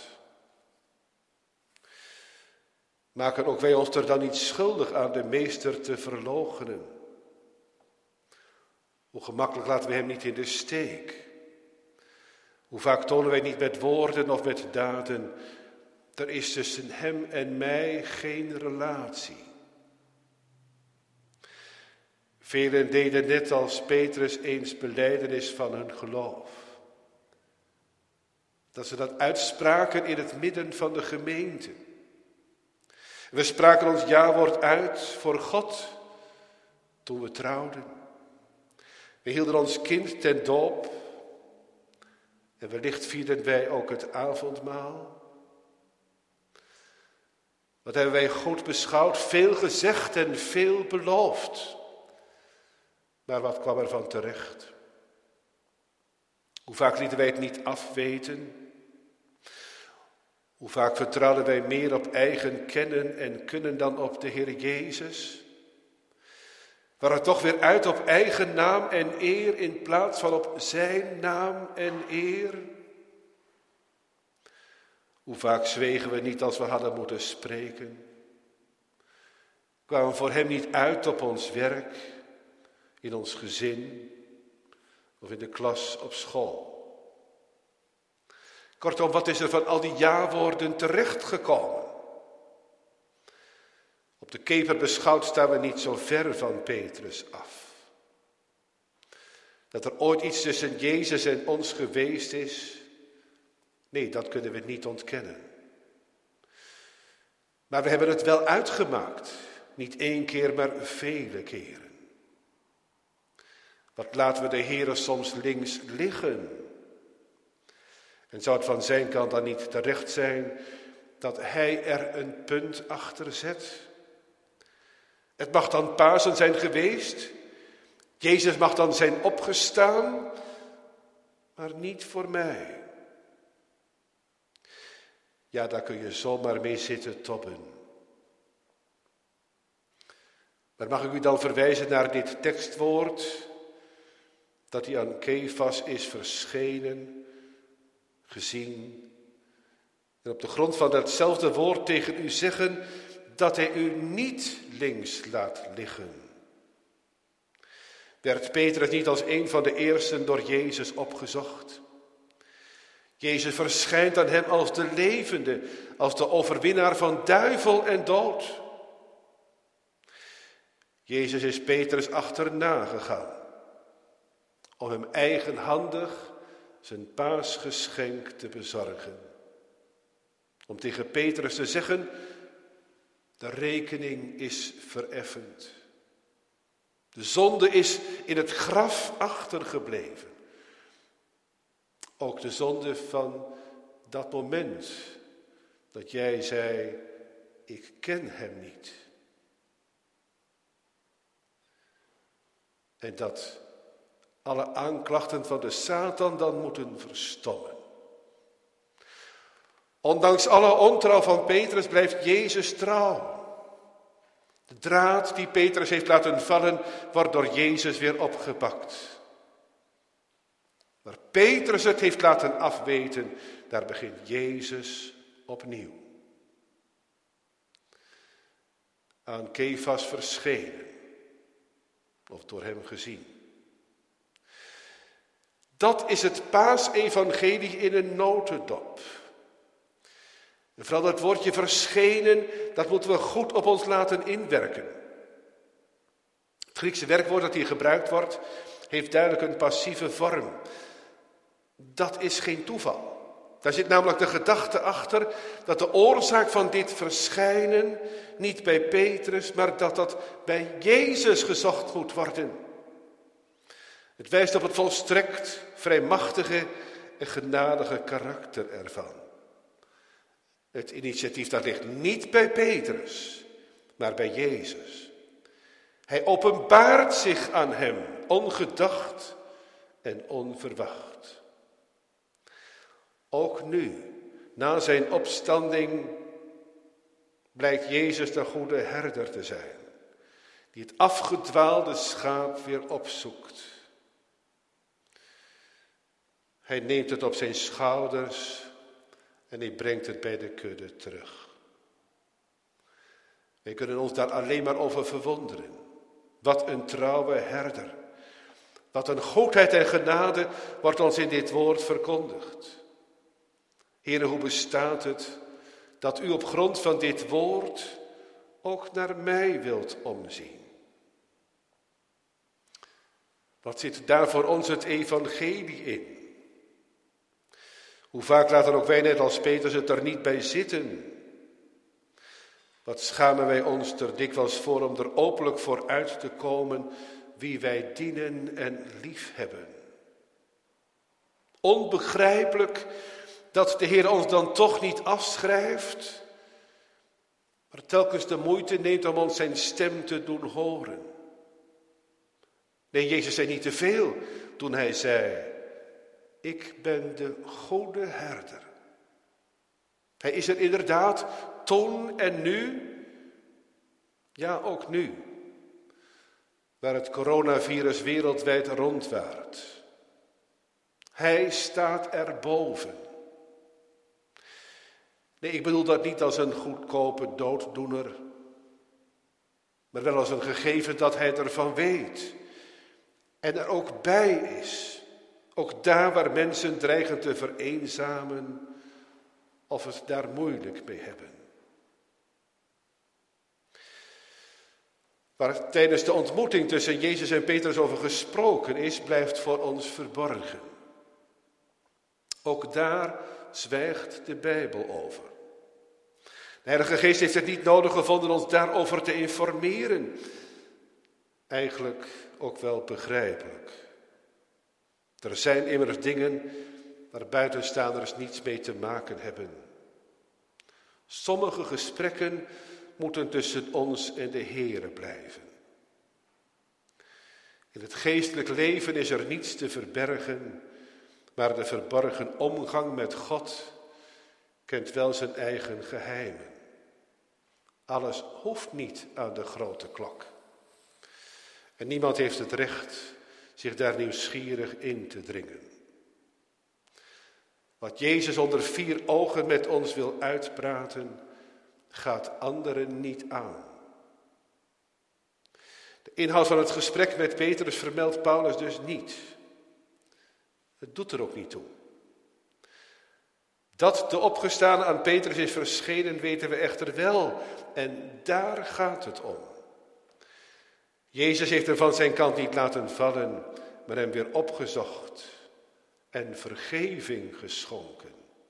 Maken ook wij ons er dan niet schuldig aan de meester te verloochenen? Hoe gemakkelijk laten we hem niet in de steek? Hoe vaak tonen wij niet met woorden of met daden, er is tussen hem en mij geen relatie. Velen deden net als Petrus eens belijdenis van hun geloof. Dat ze dat uitspraken in het midden van de gemeente. We spraken ons ja-woord uit voor God toen we trouwden. We hielden ons kind ten doop. En wellicht vierden wij ook het avondmaal. Wat hebben wij goed beschouwd, veel gezegd en veel beloofd. Maar wat kwam er van terecht? Hoe vaak lieten wij het niet afweten? Hoe vaak vertrouwden wij meer op eigen kennen en kunnen dan op de Heer Jezus? Waren toch weer uit op eigen naam en eer in plaats van op zijn naam en eer? Hoe vaak zwegen we niet als we hadden moeten spreken? Kwamen we voor hem niet uit op ons werk, in ons gezin of in de klas op school? Kortom, wat is er van al die ja-woorden terechtgekomen? Op de keper beschouwd staan we niet zo ver van Petrus af. Dat er ooit iets tussen Jezus en ons geweest is, nee, dat kunnen we niet ontkennen. Maar we hebben het wel uitgemaakt, niet één keer, maar vele keren. Wat laten we de Heere soms links liggen? En zou het van zijn kant dan niet terecht zijn dat hij er een punt achter zet? Het mag dan Pasen zijn geweest. Jezus mag dan zijn opgestaan, maar niet voor mij. Ja, daar kun je zomaar mee zitten tobben. Maar mag ik u dan verwijzen naar dit tekstwoord, dat hij aan Kefas is verschenen, gezien, en op de grond van datzelfde woord tegen u zeggen dat hij u niet links laat liggen. Werd Petrus niet als een van de eersten door Jezus opgezocht? Jezus verschijnt aan hem als de levende, als de overwinnaar van duivel en dood. Jezus is Petrus achterna gegaan om hem eigenhandig zijn paasgeschenk te bezorgen. Om tegen Petrus te zeggen, de rekening is vereffend. De zonde is in het graf achtergebleven. Ook de zonde van dat moment dat jij zei, ik ken hem niet. En dat alle aanklachten van de Satan dan moeten verstommen. Ondanks alle ontrouw van Petrus blijft Jezus trouw. De draad die Petrus heeft laten vallen, wordt door Jezus weer opgepakt. Waar Petrus het heeft laten afweten, daar begint Jezus opnieuw. Aan Kefas verschenen, of door hem gezien. Dat is het paasevangelie in een notendop. En vooral dat woordje verschenen, dat moeten we goed op ons laten inwerken. Het Griekse werkwoord dat hier gebruikt wordt, heeft duidelijk een passieve vorm. Dat is geen toeval. Daar zit namelijk de gedachte achter dat de oorzaak van dit verschijnen niet bij Petrus, maar dat dat bij Jezus gezocht moet worden. Het wijst op het volstrekt vrijmachtige en genadige karakter ervan. Het initiatief dat ligt niet bij Petrus, maar bij Jezus. Hij openbaart zich aan hem, ongedacht en onverwacht. Ook nu, na zijn opstanding, blijkt Jezus de goede herder te zijn, die het afgedwaalde schaap weer opzoekt. Hij neemt het op zijn schouders en hij brengt het bij de kudde terug. Wij kunnen ons daar alleen maar over verwonderen. Wat een trouwe herder. Wat een goedheid en genade wordt ons in dit woord verkondigd. Heere, hoe bestaat het dat u op grond van dit woord ook naar mij wilt omzien? Wat zit daar voor ons het evangelie in? Hoe vaak laten ook wij net als Petrus het er niet bij zitten? Wat schamen wij ons er dikwijls voor om er openlijk voor uit te komen wie wij dienen en lief hebben. Onbegrijpelijk dat de Heer ons dan toch niet afschrijft, maar telkens de moeite neemt om ons zijn stem te doen horen. Nee, Jezus zei niet te veel toen hij zei, ik ben de goede herder. Hij is er inderdaad toen en nu, ja ook nu, waar het coronavirus wereldwijd rondwaart. Hij staat erboven. Nee, ik bedoel dat niet als een goedkope dooddoener, maar wel als een gegeven dat hij ervan weet en er ook bij is. Ook daar waar mensen dreigen te vereenzamen of het daar moeilijk mee hebben. Waar tijdens de ontmoeting tussen Jezus en Petrus over gesproken is, blijft voor ons verborgen. Ook daar zwijgt de Bijbel over. De Heilige Geest heeft het niet nodig gevonden ons daarover te informeren. Eigenlijk ook wel begrijpelijk. Er zijn immers dingen waar buitenstaanders niets mee te maken hebben. Sommige gesprekken moeten tussen ons en de Heere blijven. In het geestelijk leven is er niets te verbergen, maar de verborgen omgang met God kent wel zijn eigen geheimen. Alles hoeft niet aan de grote klok. En niemand heeft het recht zich daar nieuwsgierig in te dringen. Wat Jezus onder 4 ogen met ons wil uitpraten, gaat anderen niet aan. De inhoud van het gesprek met Petrus vermeldt Paulus dus niet. Het doet er ook niet toe. Dat de opgestane aan Petrus is verschenen, weten we echter wel. En daar gaat het om. Jezus heeft hem van zijn kant niet laten vallen, maar hem weer opgezocht en vergeving geschonken.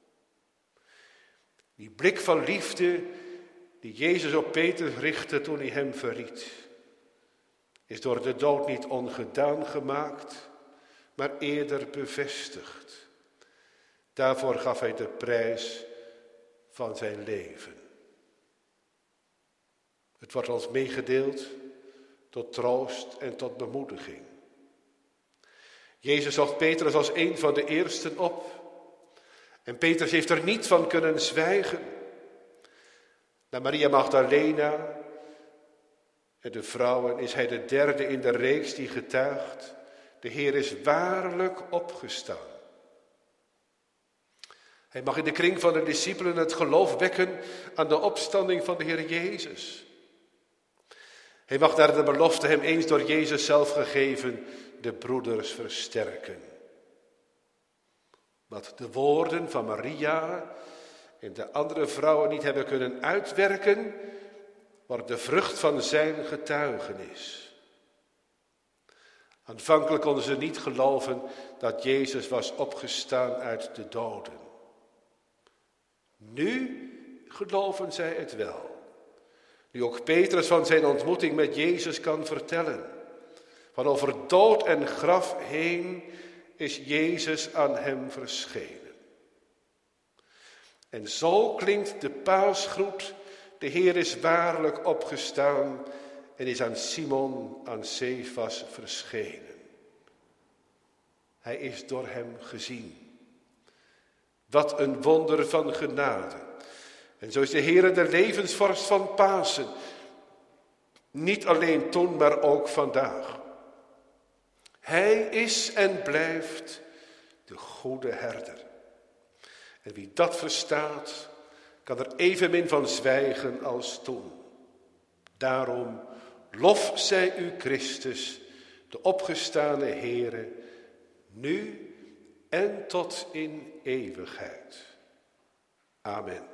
Die blik van liefde die Jezus op Petrus richtte toen hij hem verried, is door de dood niet ongedaan gemaakt, maar eerder bevestigd. Daarvoor gaf hij de prijs van zijn leven. Het wordt ons meegedeeld tot troost en tot bemoediging. Jezus zocht Petrus als een van de eersten op. En Petrus heeft er niet van kunnen zwijgen. Na Maria Magdalena en de vrouwen is hij de derde in de reeks die getuigt: de Heer is waarlijk opgestaan. Hij mag in de kring van de discipelen het geloof wekken aan de opstanding van de Heer Jezus. Hij mag naar de belofte hem eens door Jezus zelf gegeven de broeders versterken. Wat de woorden van Maria en de andere vrouwen niet hebben kunnen uitwerken, wordt de vrucht van zijn getuigenis. Aanvankelijk konden ze niet geloven dat Jezus was opgestaan uit de doden. Nu geloven zij het wel. Nu ook Petrus van zijn ontmoeting met Jezus kan vertellen. Van over dood en graf heen is Jezus aan hem verschenen. En zo klinkt de paasgroet: de Heer is waarlijk opgestaan en is aan Simon aan Cefas verschenen. Hij is door hem gezien. Wat een wonder van genade. En zo is de Heer de levensvorst van Pasen. Niet alleen toen, maar ook vandaag. Hij is en blijft de goede herder. En wie dat verstaat, kan er evenmin van zwijgen als toen. Daarom lof zij u Christus, de opgestane Heere, nu en tot in eeuwigheid. Amen.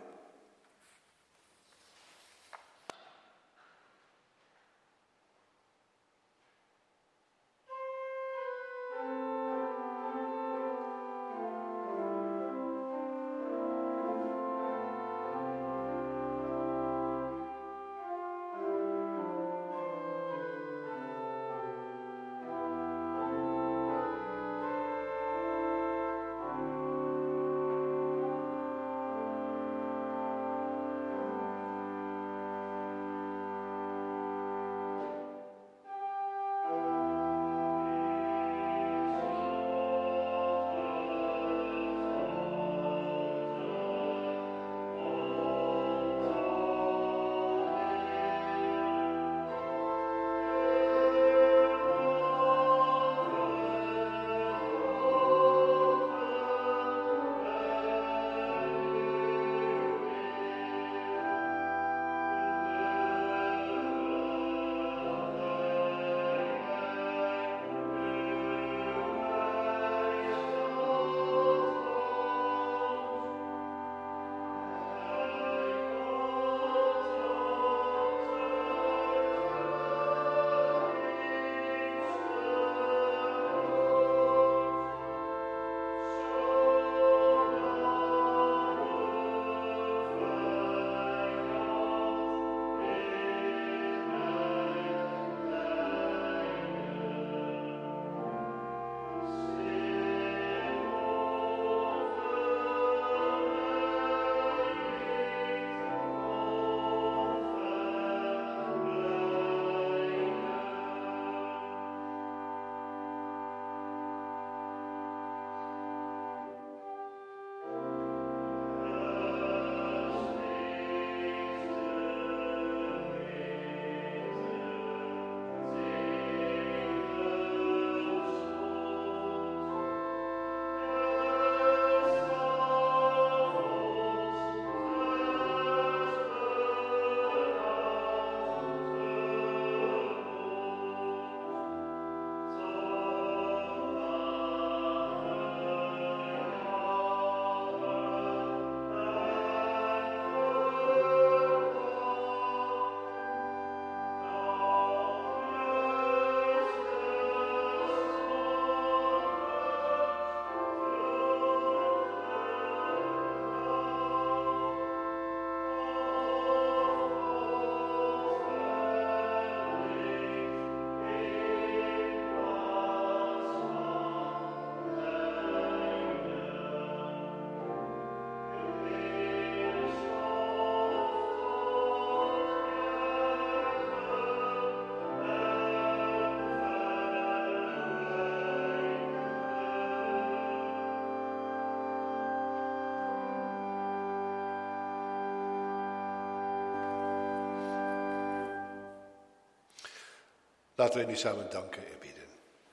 Laten we nu samen danken en bidden.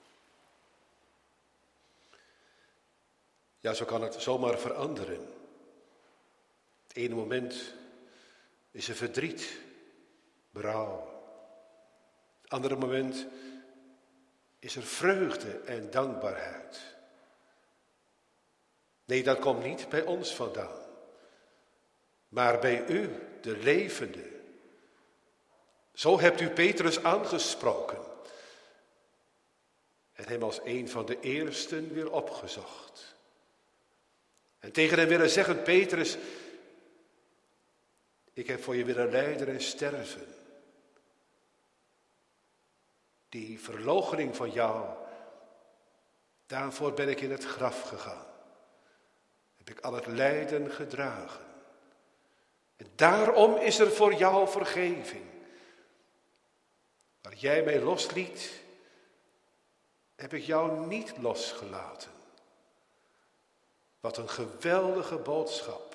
Ja, zo kan het zomaar veranderen. Het ene moment is er verdriet, berouw. Het andere moment is er vreugde en dankbaarheid. Nee, dat komt niet bij ons vandaan, maar bij u, de levende. Zo hebt u Petrus aangesproken. en hem als een van de eersten weer opgezocht. En tegen hem willen zeggen, Petrus, ik heb voor je willen lijden en sterven. Die verloochening van jou, daarvoor ben ik in het graf gegaan. Heb ik al het lijden gedragen. En daarom is er voor jou vergeving. Waar jij mij losliet, heb ik jou niet losgelaten. Wat een geweldige boodschap.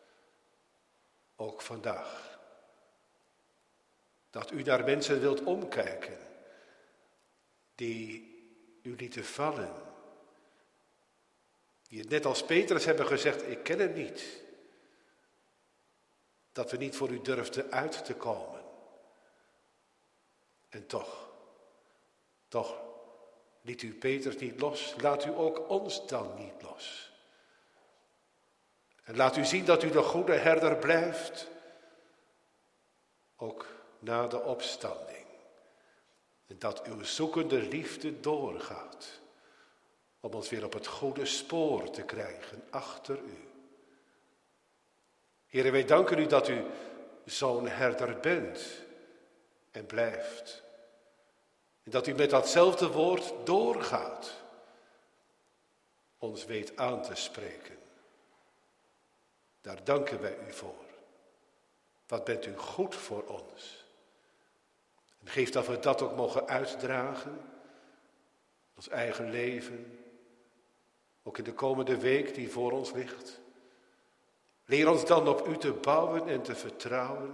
Ook vandaag. Dat u naar mensen wilt omkijken. Die u lieten vallen. Die het net als Petrus hebben gezegd, ik ken hem niet. Dat we niet voor u durfden uit te komen. En toch liet u Petrus niet los. Laat u ook ons dan niet los. En laat u zien dat u de goede herder blijft. Ook na de opstanding. En dat uw zoekende liefde doorgaat. Om ons weer op het goede spoor te krijgen achter u. Heere, wij danken u dat u zo'n herder bent en blijft. En dat u met datzelfde woord doorgaat. Ons weet aan te spreken. Daar danken wij u voor. Wat bent u goed voor ons. En geef dat we dat ook mogen uitdragen. Ons eigen leven. Ook in de komende week die voor ons ligt. Leer ons dan op u te bouwen en te vertrouwen.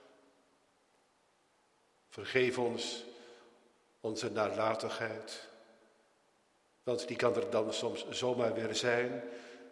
Vergeef ons onze nalatigheid. Want die kan er dan soms zomaar weer zijn.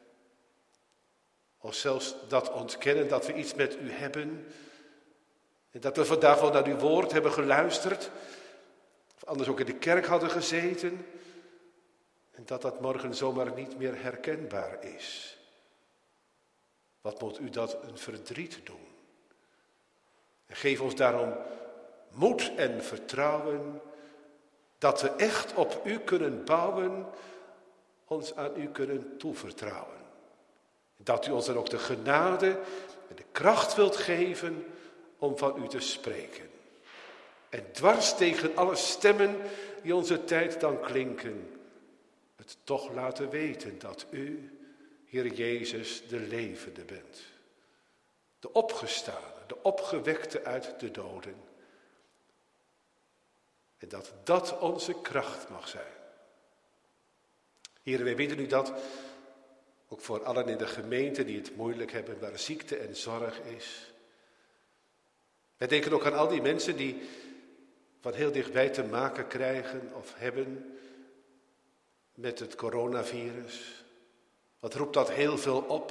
Of zelfs dat ontkennen dat we iets met u hebben. En dat we vandaag wel naar uw woord hebben geluisterd. Of anders ook in de kerk hadden gezeten. En dat dat morgen zomaar niet meer herkenbaar is. Wat moet u dat een verdriet doen? En geef ons daarom moed en vertrouwen. Dat we echt op u kunnen bouwen. Ons aan u kunnen toevertrouwen. Dat u ons dan ook de genade en de kracht wilt geven om van u te spreken. En dwars tegen alle stemmen die onze tijd dan klinken, het toch laten weten dat u, Heer Jezus, de levende bent. De opgestane, de opgewekte uit de doden. En dat dat onze kracht mag zijn. Heer, wij bidden u dat ook voor allen in de gemeente die het moeilijk hebben, waar ziekte en zorg is. Wij denken ook aan al die mensen die van heel dichtbij te maken krijgen of hebben met het coronavirus. Wat roept dat heel veel op?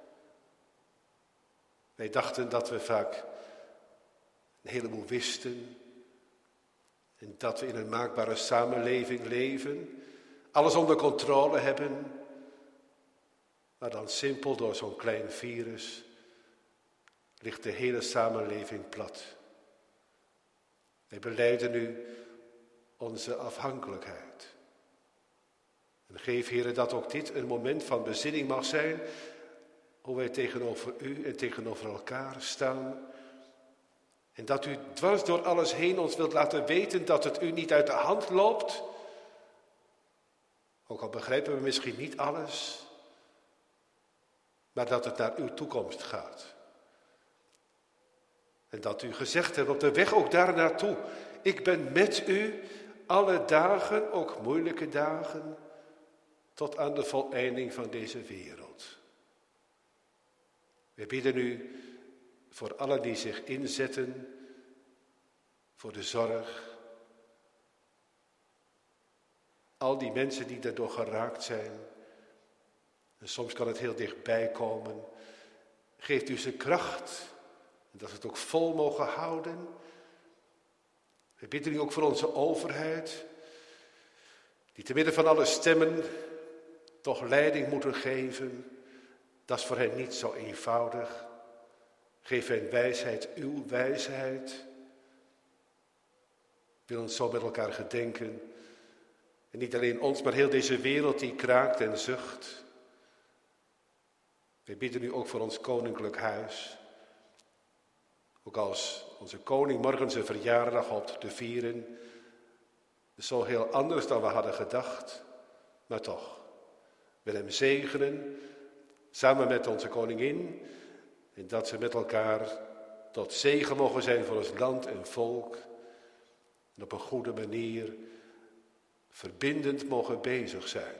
Wij dachten dat we vaak een heleboel wisten. En dat we in een maakbare samenleving leven. Alles onder controle hebben. Maar dan simpel door zo'n klein virus ligt de hele samenleving plat. Wij belijden nu onze afhankelijkheid. En geef, Heere, dat ook dit een moment van bezinning mag zijn. Hoe wij tegenover u en tegenover elkaar staan. En dat u dwars door alles heen ons wilt laten weten dat het u niet uit de hand loopt. Ook al begrijpen we misschien niet alles. Maar dat het naar uw toekomst gaat. En dat u gezegd hebt op de weg ook daar naartoe. Ik ben met u alle dagen, ook moeilijke dagen, tot aan de voleinding van deze wereld. We bidden u voor allen die zich inzetten voor de zorg. Al die mensen die daardoor geraakt zijn. En soms kan het heel dichtbij komen. Geeft u ze kracht. Dat we het ook vol mogen houden. We bidden u ook voor onze overheid. Die te midden van alle stemmen toch leiding moeten geven. Dat is voor hen niet zo eenvoudig. Geef hen wijsheid, uw wijsheid. Wil ons zo met elkaar gedenken En niet alleen ons, maar heel deze wereld die kraakt en zucht. Wij bidden nu ook voor ons koninklijk huis. Ook als onze koning morgen zijn verjaardag hoopt te vieren. is zo heel anders dan we hadden gedacht. Maar toch, wil hem zegenen, samen met onze koningin. En dat ze met elkaar tot zegen mogen zijn voor ons land en volk. En op een goede manier verbindend mogen bezig zijn.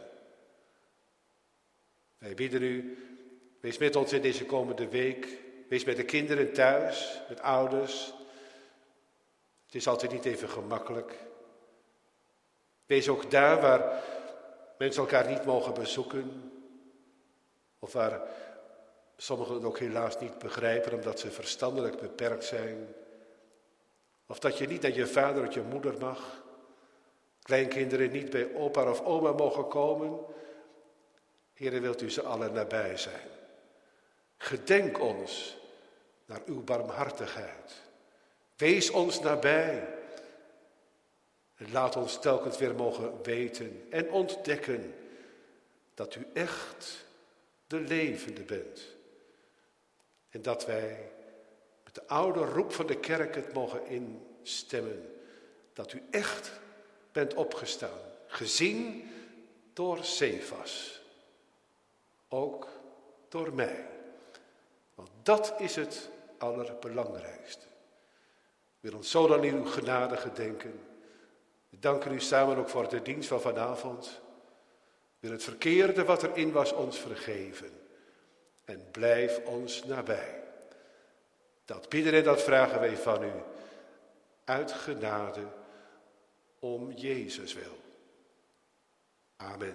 Wij bidden u, wees met ons in deze komende week. Wees met de kinderen thuis, met ouders. Het is altijd niet even gemakkelijk. Wees ook daar waar mensen elkaar niet mogen bezoeken. Of waar sommigen het ook helaas niet begrijpen omdat ze verstandelijk beperkt zijn. Of dat je niet naar je vader of je moeder mag. Kleinkinderen niet bij opa of oma mogen komen. Heere, wilt u ze allen nabij zijn. Gedenk ons naar uw barmhartigheid. Wees ons nabij. En laat ons telkens weer mogen weten en ontdekken dat u echt de levende bent. En dat wij met de oude roep van de kerk het mogen instemmen. Dat u echt bent opgestaan. Gezien door Cefas. Ook door mij. Want dat is het allerbelangrijkste. Ik wil ons zo dan in uw genade gedenken. We danken u samen ook voor de dienst van vanavond. Wil het verkeerde wat erin was ons vergeven. En blijf ons nabij. Dat bidden en dat vragen wij van u. Uit genade om Jezus wil. Amen.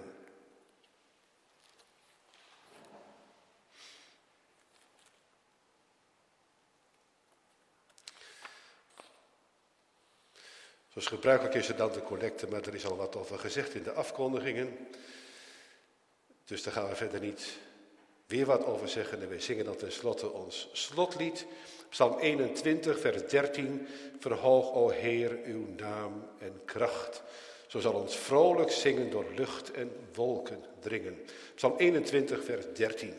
Zoals gebruikelijk is er dan de collecte, maar er is al wat over gezegd in de afkondigingen. Dus daar gaan we verder niet weer wat over zeggen. En wij zingen dan tenslotte ons slotlied. Psalm 21, vers 13. Verhoog, o Heer, uw naam en kracht. Zo zal ons vrolijk zingen door lucht en wolken dringen. Psalm 21, vers 13.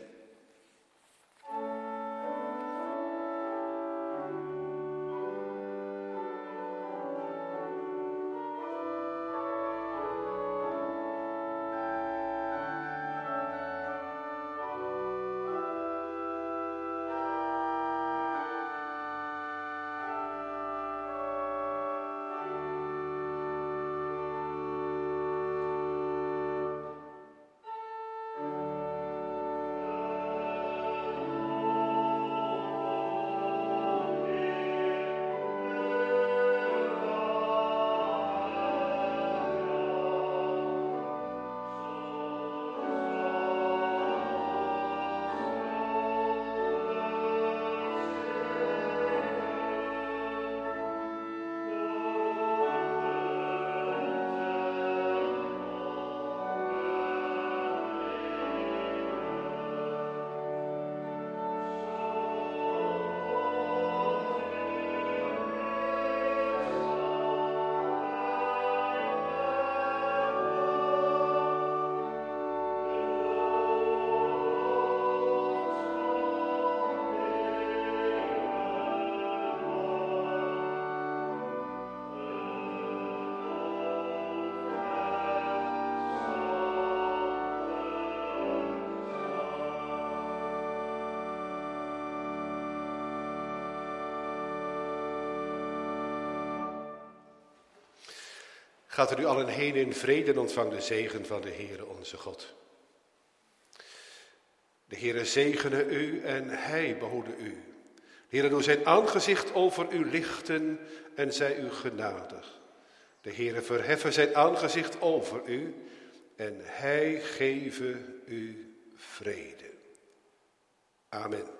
Gaat er u allen heen in vrede en ontvang de zegen van de Heere onze God. De Heere zegene u en hij behoede u. De Heere doe zijn aangezicht over u lichten en zij u genadig. De Heere verheffen zijn aangezicht over u en hij geven u vrede. Amen.